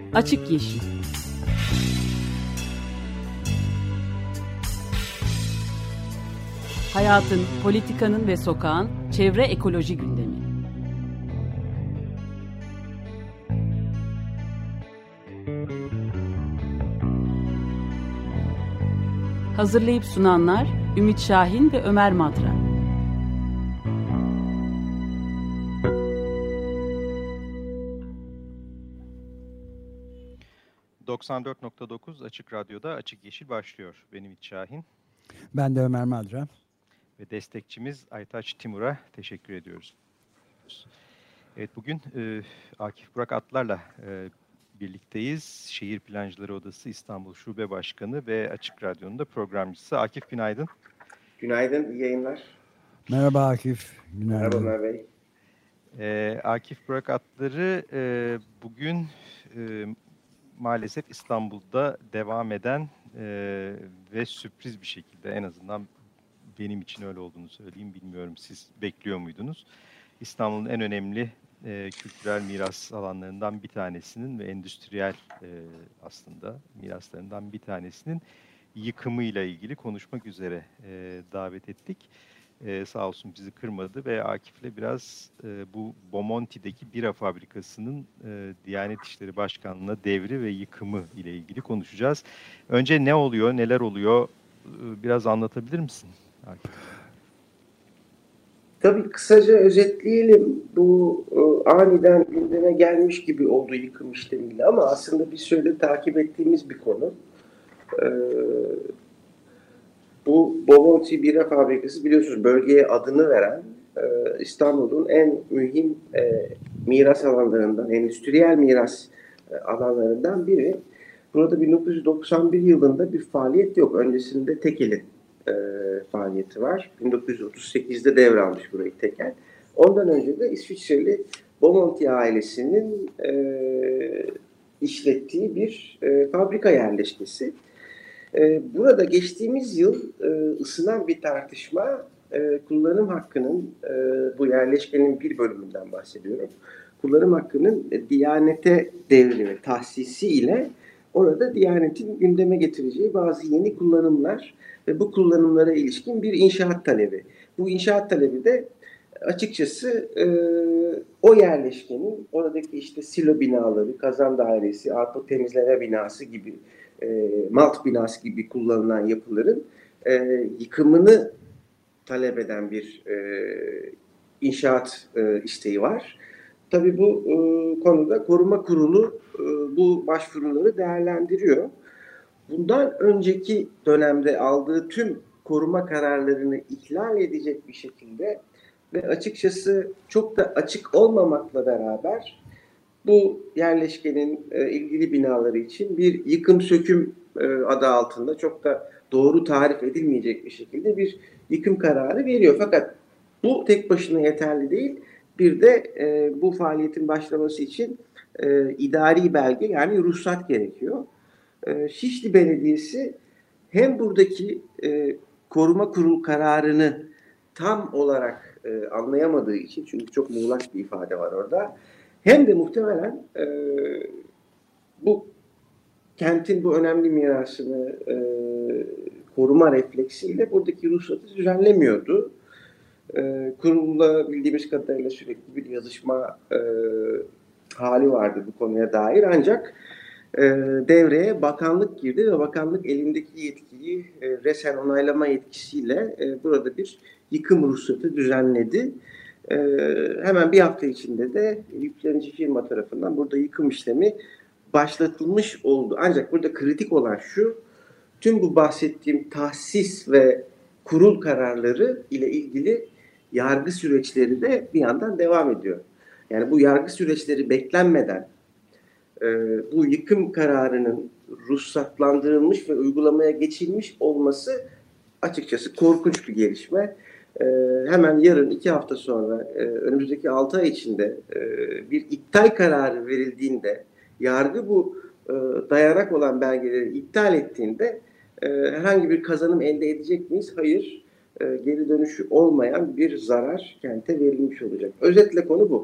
Açık Yeşil. Hayatın, politikanın ve sokağın çevre ekoloji gündemi. Hazırlayıp sunanlar Ümit Şahin ve Ömer Madra. ...94.9 Açık Radyo'da Açık Yeşil başlıyor. Ben Ümit Şahin. Ben de Ömer Madra. Ve destekçimiz Aytaç Timur'a teşekkür ediyoruz. Evet, bugün Akif Burak Atlar'la birlikteyiz. Şehir Plancıları Odası İstanbul Şube Başkanı ve Açık Radyo'nun da programcısı. Akif, günaydın. Günaydın, iyi yayınlar. Merhaba Akif, günaydın. Merhaba Ömer Bey. Akif Burak Atlar'ı bugün maalesef İstanbul'da devam eden ve sürpriz bir şekilde, en azından benim için öyle olduğunu söyleyeyim, bilmiyorum siz bekliyor muydunuz? İstanbul'un en önemli kültürel miras alanlarından bir tanesinin ve endüstriyel aslında miraslarından bir tanesinin yıkımıyla ilgili konuşmak üzere davet ettik. Sağ olsun bizi kırmadı ve Akif'le biraz bu Bomonti'deki bira fabrikasının Diyanet İşleri Başkanlığı'na devri ve yıkımı ile ilgili konuşacağız. Önce ne oluyor, neler oluyor biraz anlatabilir misin Akif? Tabii kısaca özetleyelim. Bu aniden gündeme gelmiş gibi oldu yıkım işlemiyle ama aslında bir süredir takip ettiğimiz bir konu. Bu Bomonti Bira Fabrikası biliyorsunuz bölgeye adını veren İstanbul'un en mühim miras alanlarından, endüstriyel miras alanlarından biri. Burada 1991 yılında bir faaliyet yok. Öncesinde Tekel'in faaliyeti var. 1938'de devralmış burayı Tekel. Ondan önce de İsviçreli Bomonti ailesinin işlettiği bir fabrika yerleşkesi. Burada geçtiğimiz yıl ısınan bir tartışma kullanım hakkının, bu yerleşkenin bir bölümünden bahsediyorum. Kullanım hakkının Diyanete devrimi, tahsisi ile orada Diyanet'in gündeme getireceği bazı yeni kullanımlar ve bu kullanımlara ilişkin bir inşaat talebi. Bu inşaat talebi de açıkçası o yerleşkenin oradaki işte silo binaları, kazan dairesi, arpa temizleme binası gibi, malt binası gibi kullanılan yapıların yıkımını talep eden bir inşaat isteği var. Tabii bu konuda koruma kurulu bu başvuruları değerlendiriyor. Bundan önceki dönemde aldığı tüm koruma kararlarını ihlal edecek bir şekilde ve açıkçası çok da açık olmamakla beraber bu yerleşkenin ilgili binaları için bir yıkım söküm adı altında çok da doğru tarif edilmeyecek bir şekilde bir yıkım kararı veriyor. Fakat bu tek başına yeterli değil. Bir de bu faaliyetin başlaması için idari belge, yani ruhsat gerekiyor. Şişli Belediyesi hem buradaki koruma kurulu kararını tam olarak anlayamadığı için, çünkü çok muğlak bir ifade var orada, hem de muhtemelen bu kentin bu önemli mirasını koruma refleksiyle buradaki ruhsatı düzenlemiyordu. Kurulla bildiğimiz kadarıyla sürekli bir yazışma hali vardı bu konuya dair, ancak devreye bakanlık girdi ve bakanlık elindeki yetkiyi resen onaylama yetkisiyle burada bir yıkım ruhsatı düzenledi. Hemen bir hafta içinde de yüklenici firma tarafından burada yıkım işlemi başlatılmış oldu. Ancak burada kritik olan şu: tüm bu bahsettiğim tahsis ve kurul kararları ile ilgili yargı süreçleri de bir yandan devam ediyor. Yani bu yargı süreçleri beklenmeden bu yıkım kararının ruhsatlandırılmış ve uygulamaya geçilmiş olması açıkçası korkunç bir gelişme. Hemen yarın 2 hafta sonra önümüzdeki 6 ay içinde bir iptal kararı verildiğinde, yargı bu dayanak olan belgeleri iptal ettiğinde herhangi bir kazanım elde edecek miyiz? Hayır. Geri dönüşü olmayan bir zarar kente verilmiş olacak. Özetle konu bu.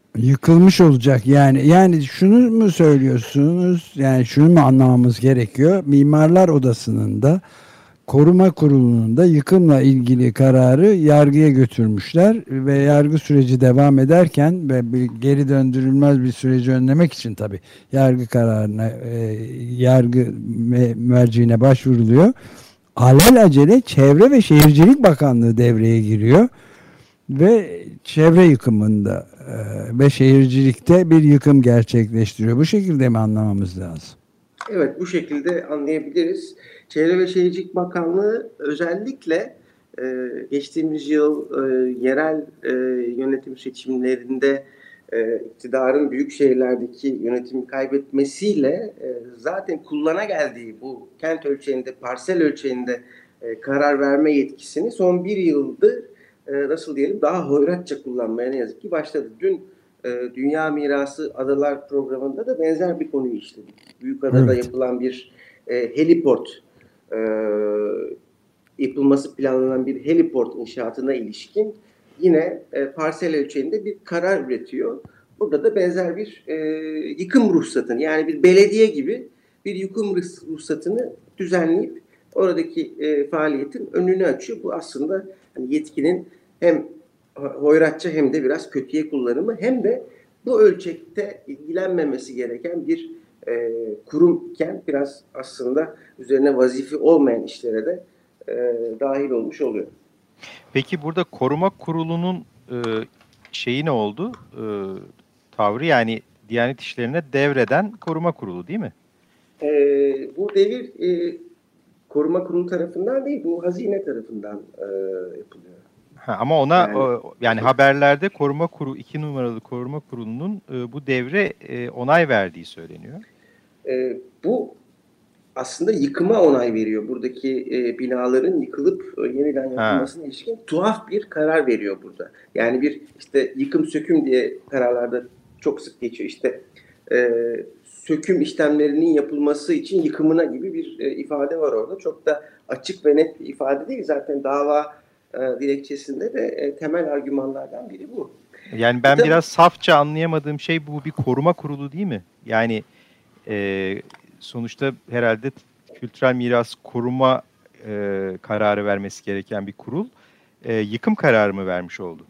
Yıkılmış olacak yani şunu mu söylüyorsunuz, yani şunu mu anlamamız gerekiyor, Mimarlar Odası'nın da Koruma Kurulu'nun da yıkımla ilgili kararı yargıya götürmüşler ve yargı süreci devam ederken ve bir geri döndürülmez bir süreci önlemek için tabii yargı kararına yargı merciğine başvuruluyor. Alelacele Çevre ve Şehircilik Bakanlığı devreye giriyor ve çevre yıkımında ve şehircilikte bir yıkım gerçekleştiriyor. Bu şekilde mi anlamamız lazım? Evet, bu şekilde anlayabiliriz. Çevre ve Şehircilik Bakanlığı özellikle geçtiğimiz yıl yerel yönetim seçimlerinde iktidarın büyük şehirlerdeki yönetimi kaybetmesiyle zaten kullana geldiği bu kent ölçeğinde, parsel ölçeğinde karar verme yetkisini son bir yıldır nasıl diyelim daha hoyratça kullanmaya ne yazık ki başladı. Dün Dünya Mirası Adalar programında da benzer bir konuyu işledik. Büyükada'da yapılan bir heliport, yapılması planlanan bir heliport inşaatına ilişkin yine parsel ölçeğinde bir karar üretiyor. Burada da benzer bir yıkım ruhsatını, yani bir belediye gibi bir yıkım ruhsatını düzenleyip oradaki faaliyetin önünü açıyor. Bu aslında hani yetkinin hem hoyratça hem de biraz kötüye kullanımı, hem de bu ölçekte ilgilenmemesi gereken bir kurumken biraz aslında üzerine vazife olmayan işlere de dahil olmuş oluyor. Peki burada Koruma Kurulu'nun şeyi ne oldu? Tavrı, yani Diyanet İşleri'ne devreden Koruma Kurulu değil mi? Bu devir Koruma Kurulu tarafından değil, bu hazine tarafından yapılıyor. Ama ona yani haberlerde Koruma Kurulu 2 numaralı Koruma Kurulu'nun bu devre onay verdiği söyleniyor. Bu aslında yıkıma onay veriyor. Buradaki binaların yıkılıp yeniden yapılmasına ilişkin tuhaf bir karar veriyor burada. Yani bir işte yıkım söküm diye kararlarda çok sık geçiyor. İşte söküm işlemlerinin yapılması için yıkımına gibi bir ifade var orada. Çok da açık ve net bir ifade değil. Zaten dava dilekçesinde de temel argümanlardan biri bu. Yani ben biraz safça anlayamadığım şey bu, bir koruma kurulu değil mi? Yani sonuçta herhalde kültürel miras koruma kararı vermesi gereken bir kurul yıkım kararı mı vermiş oldu?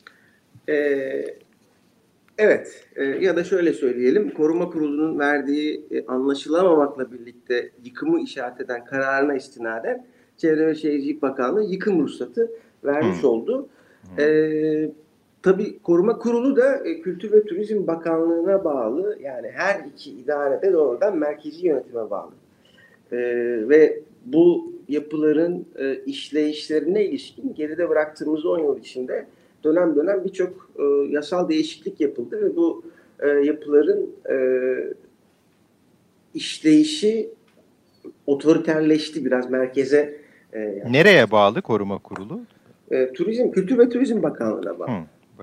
Evet, ya da şöyle söyleyelim, Koruma Kurulu'nun verdiği anlaşılamamakla birlikte yıkımı işaret eden kararına istinaden Çevre ve Şehircilik Bakanlığı yıkım ruhsatı vermiş oldu. Tabii Koruma Kurulu da Kültür ve Turizm Bakanlığı'na bağlı, yani her iki idarede doğrudan merkezi yönetime bağlı. Ve bu yapıların işleyişlerine ilişkin geride bıraktığımız 10 yıl içinde dönem dönem birçok yasal değişiklik yapıldı ve bu yapıların işleyişi otoriterleşti, biraz merkeze. Yani. Nereye bağlı Koruma Kurulu? Kültür ve Turizm Bakanlığı'na bağlı.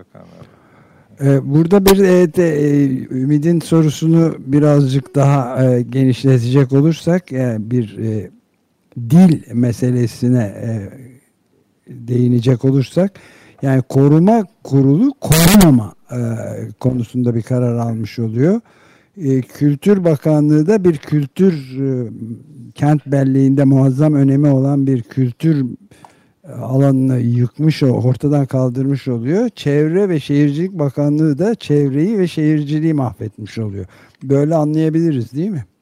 Burada bir Ümit'in sorusunu birazcık daha genişletecek olursak, bir dil meselesine değinecek olursak, yani Koruma Kurulu korumama konusunda bir karar almış oluyor. Kültür Bakanlığı da bir kültür kent belleğinde muazzam önemi olan bir kültür alanını yıkmış, ortadan kaldırmış oluyor. Çevre ve Şehircilik Bakanlığı da çevreyi ve şehirciliği mahvetmiş oluyor. Böyle anlayabiliriz değil mi?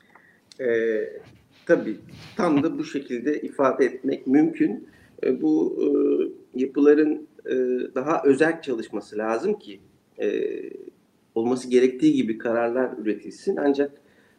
Tabii tam da bu şekilde ifade etmek mümkün. Bu yapıların daha özerk çalışması lazım ki olması gerektiği gibi kararlar üretilsin. Ancak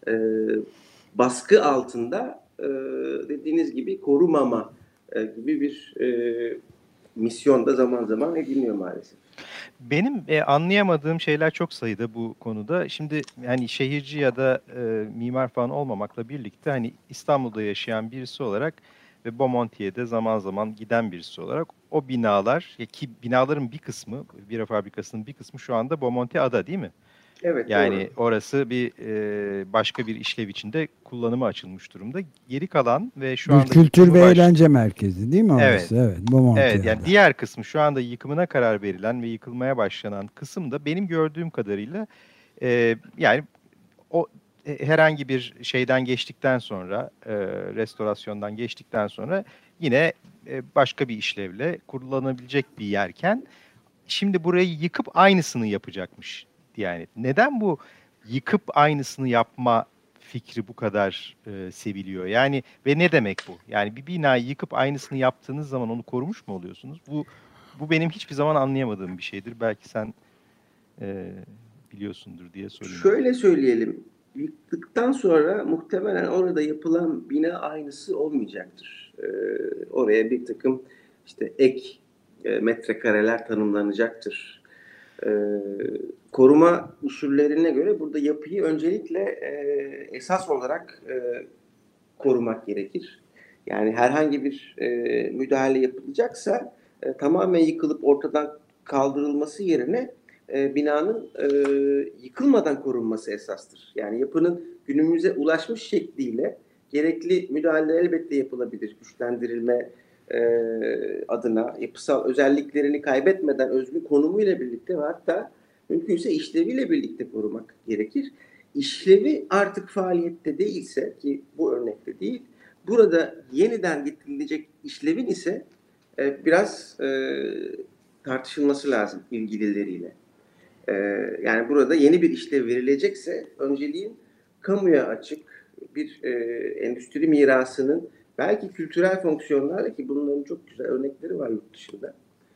baskı altında dediğiniz gibi korumama gibi bir misyon da zaman zaman ediniyor maalesef. Benim anlayamadığım şeyler çok sayıda bu konuda. Şimdi yani şehirci ya da mimar falan olmamakla birlikte hani İstanbul'da yaşayan birisi olarak ve Bomonti'ye de zaman zaman giden birisi olarak o binalar, ki binaların bir kısmı, bira fabrikasının bir kısmı şu anda Bomonti Ada değil mi? Evet, Yani doğru. orası bir başka bir işlev içinde kullanıma açılmış durumda. Geri kalan ve şu Bir anda kültür yıkımı ve eğlence merkezi değil mi Evet, orası? Evet, evet. Yani Bomontia'da. diğer kısmı şu anda yıkımına karar verilen ve yıkılmaya başlanan kısım da benim gördüğüm kadarıyla yani o herhangi bir şeyden geçtikten sonra, restorasyondan geçtikten sonra yine başka bir işlevle kullanılabilecek bir yerken şimdi burayı yıkıp aynısını yapacakmış Diyanet. Neden bu yıkıp aynısını yapma fikri bu kadar seviliyor? Yani ve ne demek bu? Yani bir binayı yıkıp aynısını yaptığınız zaman onu korumuş mu oluyorsunuz? Bu benim hiçbir zaman anlayamadığım bir şeydir. Belki sen e, biliyorsundur diye sorayım dedim. Şöyle söyleyelim, yıktıktan sonra muhtemelen orada yapılan bina aynısı olmayacaktır. Oraya bir takım işte ek metrekareler tanımlanacaktır. Ee, Koruma usullerine göre burada yapıyı öncelikle esas olarak korumak gerekir. Yani herhangi bir müdahale yapılacaksa tamamen yıkılıp ortadan kaldırılması yerine binanın yıkılmadan korunması esastır. Yani yapının günümüze ulaşmış şekliyle gerekli müdahale elbette yapılabilir. Güçlendirilme adına yapısal özelliklerini kaybetmeden özgün konumuyla birlikte ve hatta mümkünse işleviyle birlikte korumak gerekir. İşlevi artık faaliyette değilse, ki bu örnekte değil, burada yeniden getirilecek işlevin ise biraz tartışılması lazım ilgilileriyle. Yani burada yeni bir işlev verilecekse önceliğin kamuya açık bir endüstri mirasının belki kültürel fonksiyonlarla, ki bunların çok güzel örnekleri var yurt dışında.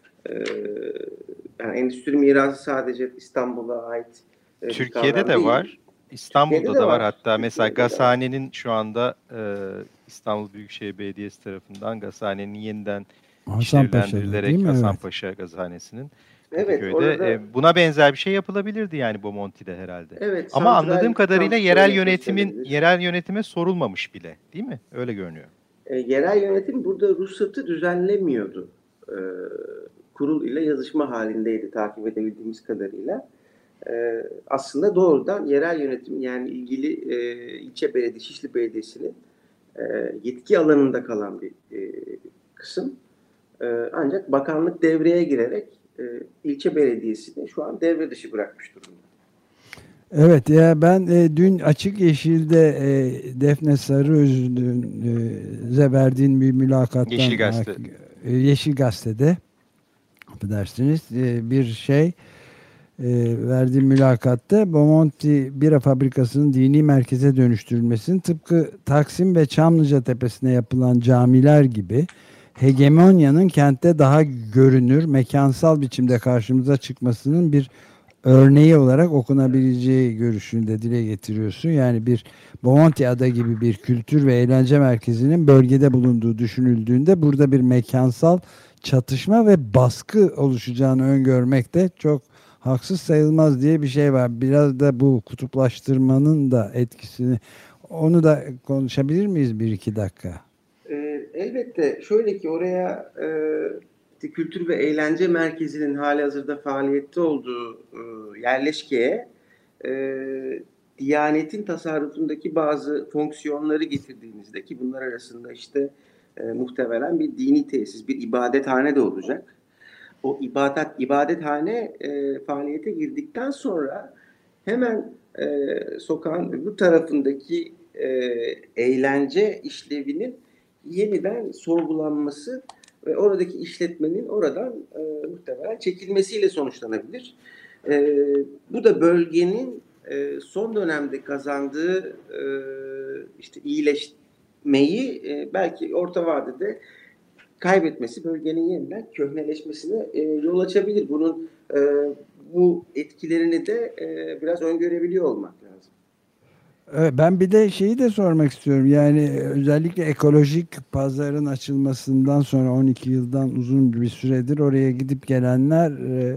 Yani endüstri mirası sadece İstanbul'a ait bir Türkiye'de kavram de değil. var. Türkiye'de İstanbul'da de da var. var. Hatta mesela Türkiye'de de var. Gazhane'nin şu anda İstanbul Büyükşehir Belediyesi tarafından Gazhane'nin yeniden Hasanpaşa'da değil işlevlendirilerek mi? Evet. Hasanpaşa Gazhanesi'nin Evet, Kadıköy'de orada buna benzer bir şey yapılabilirdi yani Bomonti'de herhalde. evet Ama anladığım santral kadarıyla kampüsü örnek gösterilebilir. yerel yönetime sorulmamış bile, değil mi? Öyle görünüyor. Yerel yönetim burada ruhsatı düzenlemiyordu. E, Kurul ile yazışma halindeydi takip edebildiğimiz kadarıyla. Aslında doğrudan yerel yönetim, yani ilgili ilçe belediye, Şişli Belediyesi'nin yetki alanında kalan bir kısım. Ancak bakanlık devreye girerek ilçe belediyesini şu an devre dışı bırakmış durumda. Evet ya ben dün Açık Yeşil'de Defne Sarıöz'ün verdiğin bir Yeşil mülakattan Gazete. Yeşil Gazete'de affedersiniz bir şey verdiğim mülakatta Bomonti bira fabrikasının dini merkeze dönüştürülmesinin tıpkı Taksim ve Çamlıca Tepesi'ne yapılan camiler gibi hegemonyanın kentte daha görünür, mekansal biçimde karşımıza çıkmasının bir örneği olarak okunabileceği görüşünü de dile getiriyorsun. Yani bir Bomonti Ada gibi bir kültür ve eğlence merkezinin bölgede bulunduğu düşünüldüğünde burada bir mekansal çatışma ve baskı oluşacağını öngörmek de çok haksız sayılmaz diye bir şey var. Biraz da bu kutuplaştırmanın da etkisini, onu da konuşabilir miyiz bir iki dakika? Elbette şöyle ki oraya kültür ve eğlence merkezinin halihazırda faaliyette olduğu yerleşkeye Diyanet'in tasarrufundaki bazı fonksiyonları getirdiğinizde, ki bunlar arasında işte muhtemelen bir dini tesis, bir ibadethane de olacak. O ibadethane faaliyete girdikten sonra hemen sokağın bu tarafındaki eğlence işlevinin yeniden sorgulanması ve oradaki işletmenin oradan muhtemelen çekilmesiyle sonuçlanabilir. Bu da bölgenin son dönemde kazandığı işte iyileşmeyi belki orta vadede kaybetmesi, bölgenin yeniden köhneleşmesine yol açabilir. Bunun bu etkilerini de biraz öngörebiliyor olmak lazım. Evet, ben bir de şeyi de sormak istiyorum. Yani özellikle ekolojik pazarın açılmasından sonra 12 yıldan uzun bir süredir oraya gidip gelenler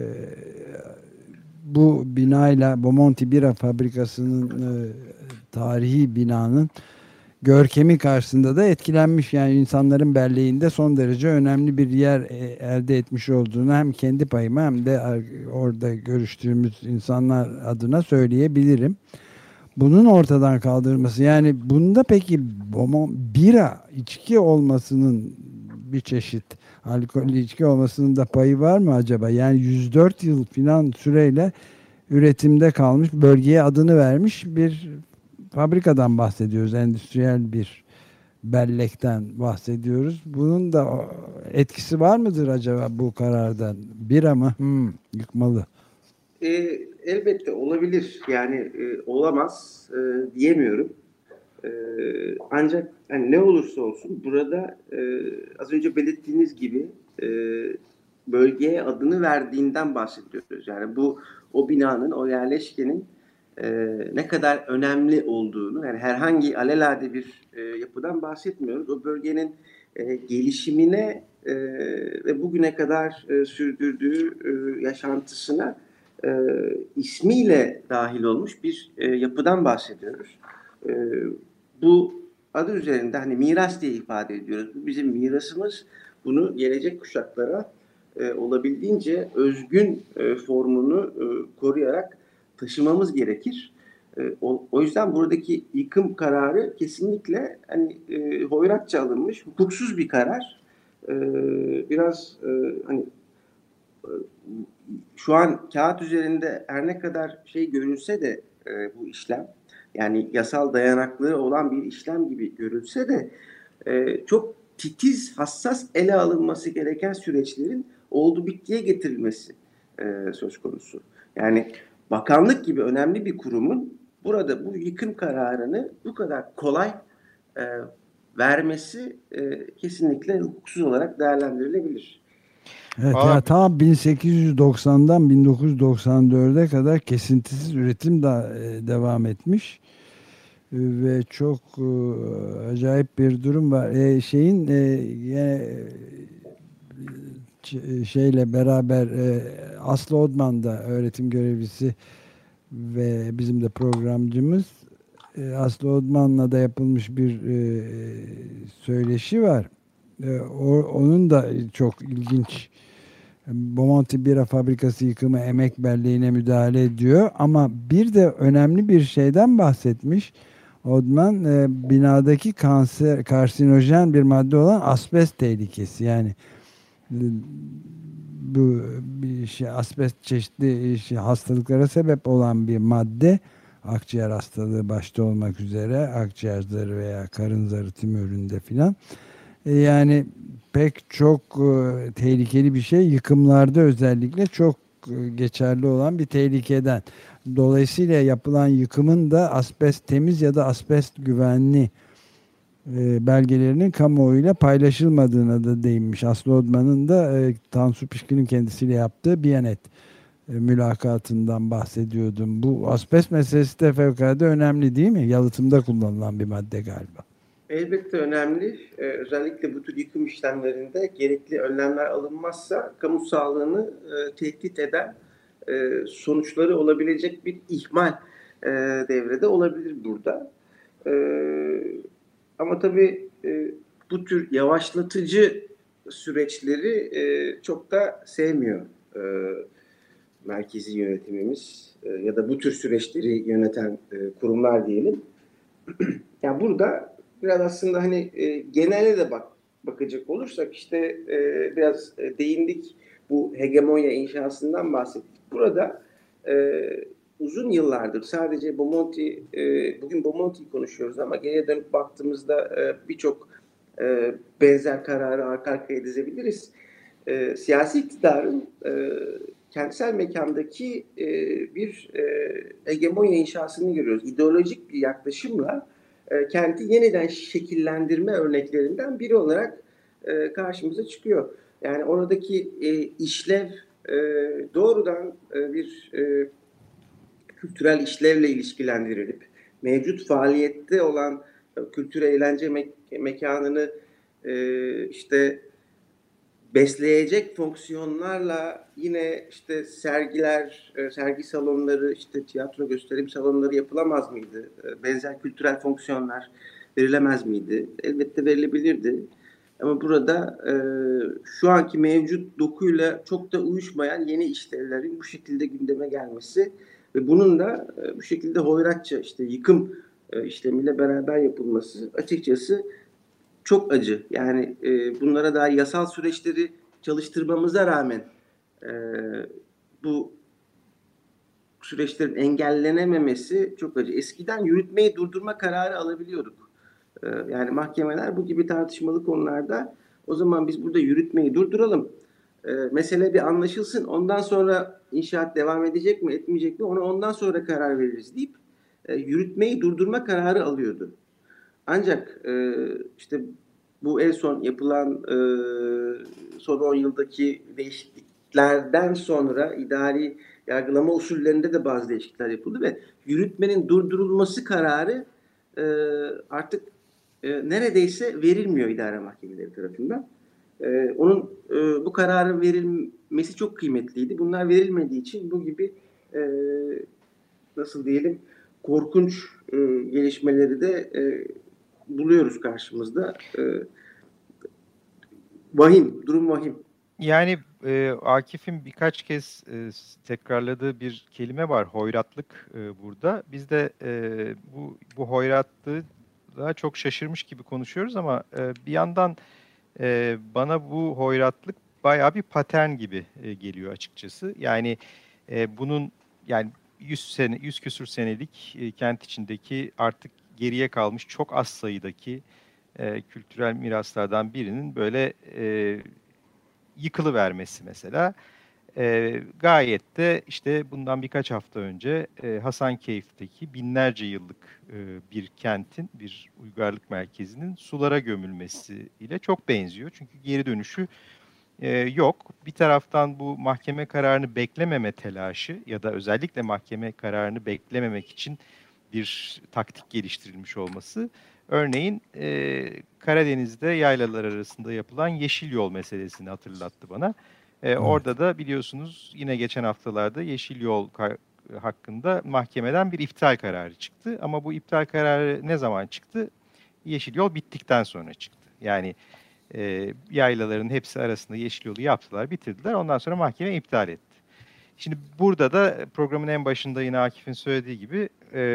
bu binayla Bomonti Bira Fabrikası'nın tarihi binanın görkemi karşısında da etkilenmiş. Yani insanların belleğinde son derece önemli bir yer elde etmiş olduğunu hem kendi payıma hem de orada görüştüğümüz insanlar adına söyleyebilirim. Bunun ortadan kaldırılması, yani bunda peki bira içki olmasının, bir çeşit alkollü içki olmasının da payı var mı acaba? Yani 104 yıl filan süreyle üretimde kalmış, bölgeye adını vermiş bir fabrikadan bahsediyoruz. Endüstriyel bir bellekten bahsediyoruz. Bunun da etkisi var mıdır acaba bu karardan? Bira mı? Yıkmalı. Elbette olabilir. Yani olamaz diyemiyorum. Ancak yani ne olursa olsun burada az önce belirttiğiniz gibi bölgeye adını verdiğinden bahsediyoruz. Yani bu o binanın, o yerleşkenin ne kadar önemli olduğunu, yani herhangi alelade bir yapıdan bahsetmiyoruz. O bölgenin gelişimine ve bugüne kadar sürdürdüğü yaşantısına ismiyle dahil olmuş bir yapıdan bahsediyoruz. Bu adı üzerinde hani miras diye ifade ediyoruz. Bu bizim mirasımız. Bunu gelecek kuşaklara olabildiğince özgün formunu koruyarak taşımamız gerekir. O yüzden buradaki yıkım kararı kesinlikle hani hoyratça alınmış, hukuksuz bir karar. Biraz hani şu an kağıt üzerinde her ne kadar şey görünse de bu işlem, yani yasal dayanaklığı olan bir işlem gibi görülse de çok titiz, hassas ele alınması gereken süreçlerin oldu bittiye getirilmesi söz konusu. Yani bakanlık gibi önemli bir kurumun burada bu yıkım kararını bu kadar kolay vermesi kesinlikle hukuksuz olarak değerlendirilebilir. Evet, ya tam 1890'dan 1994'e kadar kesintisiz üretim devam etmiş ve çok acayip bir durum var. Şeyle beraber Aslı Odman da öğretim görevlisi ve bizim de programcımız. Aslı Odman'la da yapılmış bir söyleşi var. Onun da çok ilginç. Bomonti Bira Fabrikası yıkımı emek belleğine müdahale ediyor. Ama bir de önemli bir şeyden bahsetmiş. Odman, binadaki karsinojen bir madde olan asbest tehlikesi. Yani bu bir şey, asbest çeşitli hastalıklara sebep olan bir madde. Akciğer hastalığı başta olmak üzere, akciğer zarı veya karın zarı tümöründe filan. Yani pek çok tehlikeli bir şey, yıkımlarda özellikle çok geçerli olan bir tehlikeden. Dolayısıyla yapılan yıkımın da asbest temiz ya da asbest güvenli belgelerinin kamuoyuyla paylaşılmadığına da değinmiş. Aslı Odman'ın da Tansu Pişkin'in kendisiyle yaptığı Biyanet mülakatından bahsediyordum. Bu asbest meselesi de fevkalade önemli değil mi? Yalıtımda kullanılan bir madde galiba. Elbette önemli. Özellikle bu tür yıkım işlemlerinde gerekli önlemler alınmazsa kamu sağlığını tehdit eden sonuçları olabilecek bir ihmal devrede olabilir burada. Ama tabii bu tür yavaşlatıcı süreçleri çok da sevmiyor merkezi yönetimimiz ya da bu tür süreçleri yöneten kurumlar diyelim. Yani burada biraz aslında hani genele de bakacak olursak işte biraz değindik, bu hegemonya inşasından bahsettik. Burada uzun yıllardır sadece Bomonti, bugün Bomonti'yi konuşuyoruz ama geriye dönüp baktığımızda birçok benzer kararı arka arkaya dizebiliriz. Siyasi iktidarın kentsel mekandaki bir hegemonya inşasını görüyoruz. İdeolojik bir yaklaşımla kenti yeniden şekillendirme örneklerinden biri olarak karşımıza çıkıyor. Yani oradaki işlev doğrudan bir kültürel işlevle ilişkilendirilip mevcut faaliyette olan kültür eğlence mekanını işte besleyecek fonksiyonlarla yine işte sergiler, sergi salonları, işte tiyatro gösterim salonları yapılamaz mıydı? Benzer kültürel fonksiyonlar verilemez miydi? Elbette verilebilirdi. Ama burada şu anki mevcut dokuyla çok da uyuşmayan yeni işlevlerin bu şekilde gündeme gelmesi ve bunun da bu şekilde hoyratça işte yıkım işlemiyle beraber yapılması açıkçası çok acı. Yani bunlara dair yasal süreçleri çalıştırmamıza rağmen bu süreçlerin engellenememesi çok acı. Eskiden yürütmeyi durdurma kararı alabiliyorduk. Yani mahkemeler bu gibi tartışmalı konularda o zaman biz burada yürütmeyi durduralım. Mesele bir anlaşılsın. Ondan sonra inşaat devam edecek mi etmeyecek mi onu ondan sonra karar veririz deyip yürütmeyi durdurma kararı alıyordu. Ancak işte bu en son yapılan son 10 yıldaki değişikliklerden sonra idari yargılama usullerinde de bazı değişiklikler yapıldı ve yürütmenin durdurulması kararı artık neredeyse verilmiyor idare mahkemeleri tarafından. Onun bu kararın verilmesi çok kıymetliydi. Bunlar verilmediği için bu gibi nasıl diyelim korkunç gelişmeleri de buluyoruz karşımızda. Vahim, durum vahim. Yani Akif'in birkaç kez tekrarladığı bir kelime var, hoyratlık burada. Biz de bu hoyratlığı daha çok şaşırmış gibi konuşuyoruz ama bir yandan bana bu hoyratlık bayağı bir patern gibi geliyor açıkçası. Yani bunun yani 100 küsur senelik kent içindeki artık geriye kalmış çok az sayıdaki kültürel miraslardan birinin böyle yıkılıvermesi mesela. Gayet de işte bundan birkaç hafta önce Hasankeyf'teki binlerce yıllık bir kentin, bir uygarlık merkezinin sulara gömülmesiyle çok benziyor. Çünkü geri dönüşü yok. Bir taraftan bu mahkeme kararını beklememe telaşı ya da özellikle mahkeme kararını beklememek için bir taktik geliştirilmiş olması. Örneğin Karadeniz'de yaylalar arasında yapılan yeşil yol meselesini hatırlattı bana. Orada da biliyorsunuz yine geçen haftalarda yeşil yol hakkında mahkemeden bir iptal kararı çıktı. Ama bu iptal kararı ne zaman çıktı? Yeşil yol bittikten sonra çıktı. Yani yaylaların hepsi arasında yeşil yolu yaptılar, bitirdiler. Ondan sonra mahkeme iptal etti. Şimdi burada da programın en başında yine Akif'in söylediği gibi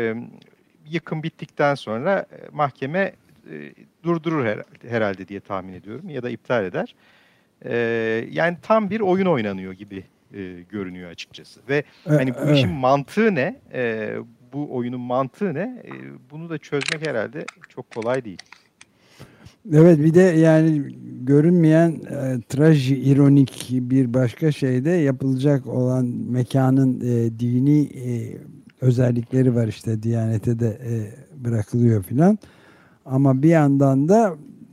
yıkım bittikten sonra mahkeme durdurur herhalde diye tahmin ediyorum ya da iptal eder. Yani tam bir oyun oynanıyor gibi görünüyor açıkçası. Ve hani bu işin mantığı ne? Bu oyunun mantığı ne? Bunu da çözmek herhalde çok kolay değil. Evet, bir de yani görünmeyen trajironik bir başka şey de yapılacak olan mekanın dini özellikleri var, işte Diyanete de bırakılıyor filan. Ama bir yandan da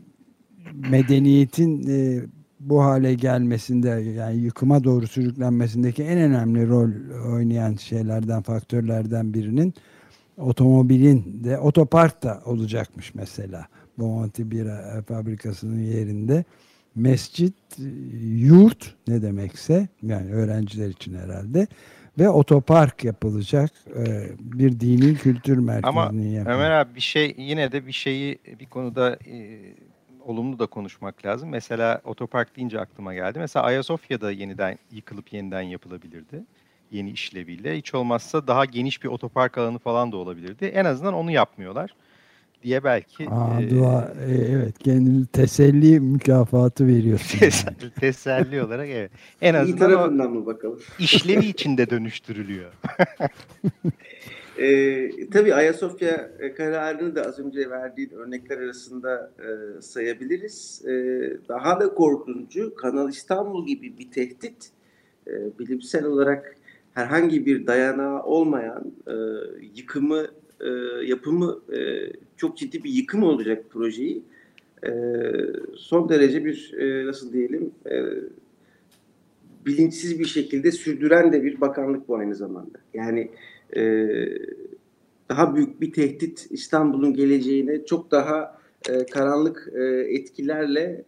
medeniyetin bu hale gelmesinde, yani yıkıma doğru sürüklenmesindeki en önemli rol oynayan şeylerden, faktörlerden birinin otomobilin de, otopark da olacakmış mesela. Bomonti Bira fabrikasının yerinde mescit, yurt ne demekse, yani öğrenciler için herhalde, ve otopark yapılacak, bir dini kültür merkezinin yapılacak. Ama Ömer abi yine de bir şeyi bir konuda olumlu da konuşmak lazım. Mesela otopark deyince aklıma geldi. Mesela Ayasofya'da yeniden yıkılıp yeniden yapılabilirdi. Yeni işleviyle. Hiç olmazsa daha geniş bir otopark alanı falan da olabilirdi. En azından onu yapmıyorlar diye belki. Evet, kendini teselli mükafatı veriyorsun. Teselli olarak evet. En İyi azından tarafından mı bakalım? İşlevi içinde dönüştürülüyor. Tabii Ayasofya kararını da az önce verdiğin örnekler arasında sayabiliriz. Daha da korkuncu, Kanal İstanbul gibi bir tehdit, bilimsel olarak herhangi bir dayanağı olmayan yapımı çok ciddi bir yıkım olacak projeyi. Son derece bir nasıl diyelim bilinçsiz bir şekilde sürdüren de bir bakanlık bu aynı zamanda. Yani daha büyük bir tehdit İstanbul'un geleceğine çok daha karanlık etkilerle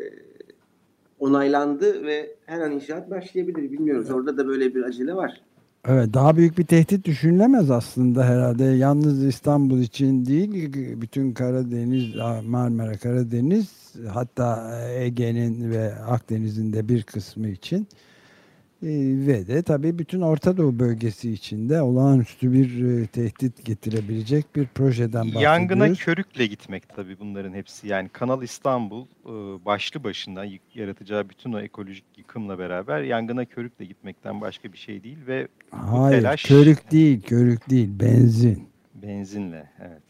onaylandı ve her an inşaat başlayabilir. Bilmiyoruz. Orada da böyle bir acele var. Evet, daha büyük bir tehdit düşünülemez aslında herhalde. Yalnız İstanbul için değil, bütün Karadeniz, Marmara, Karadeniz, hatta Ege'nin ve Akdeniz'in de bir kısmı için ve de tabii bütün Orta Doğu bölgesi için de olağanüstü bir tehdit getirebilecek bir projeden bahsediyoruz. Yangına körükle gitmek tabii bunların hepsi. Yani Kanal İstanbul başlı başına yaratacağı bütün o ekolojik yıkımla beraber yangına körükle gitmekten başka bir şey değil ve hayır, bu telaş... körük değil, benzin. Benzinle, evet.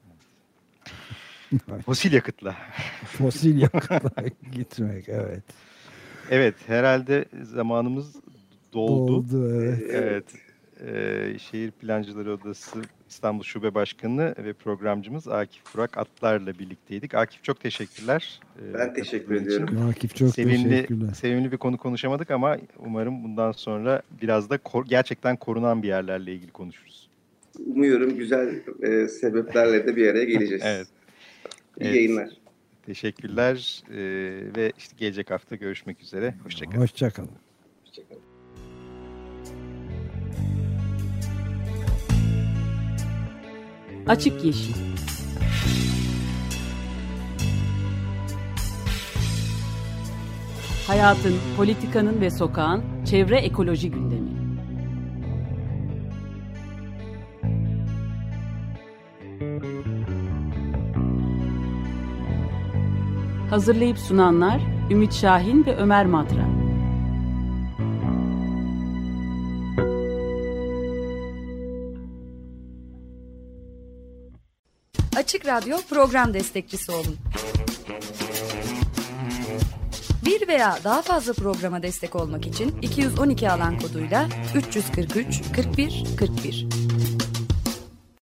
Fosil yakıtla. Fosil yakıtla gitmek, evet. Evet, herhalde zamanımız doldu. Evet. Evet. Şehir Plancıları Odası İstanbul Şube Başkanı ve programcımız Akif Burak Atlar'la birlikteydik. Akif, çok teşekkürler. Ben teşekkür ediyorum. Akif, çok teşekkürler. Sevimli bir konu konuşamadık ama umarım bundan sonra biraz da gerçekten korunan bir yerlerle ilgili konuşuruz. Umuyorum güzel sebeplerle de bir araya geleceğiz. Evet. İyi yayınlar. Teşekkürler ve işte gelecek hafta görüşmek üzere. Hoşçakalın. Hoşçakalın. Açık Yeşil. Hayatın, politikanın ve sokağın çevre ekoloji gündemi. Hazırlayıp sunanlar Ümit Şahin ve Ömer Madra. Açık Radyo program destekçisi olun. Bir veya daha fazla programa destek olmak için 212 alan koduyla 343 41 41.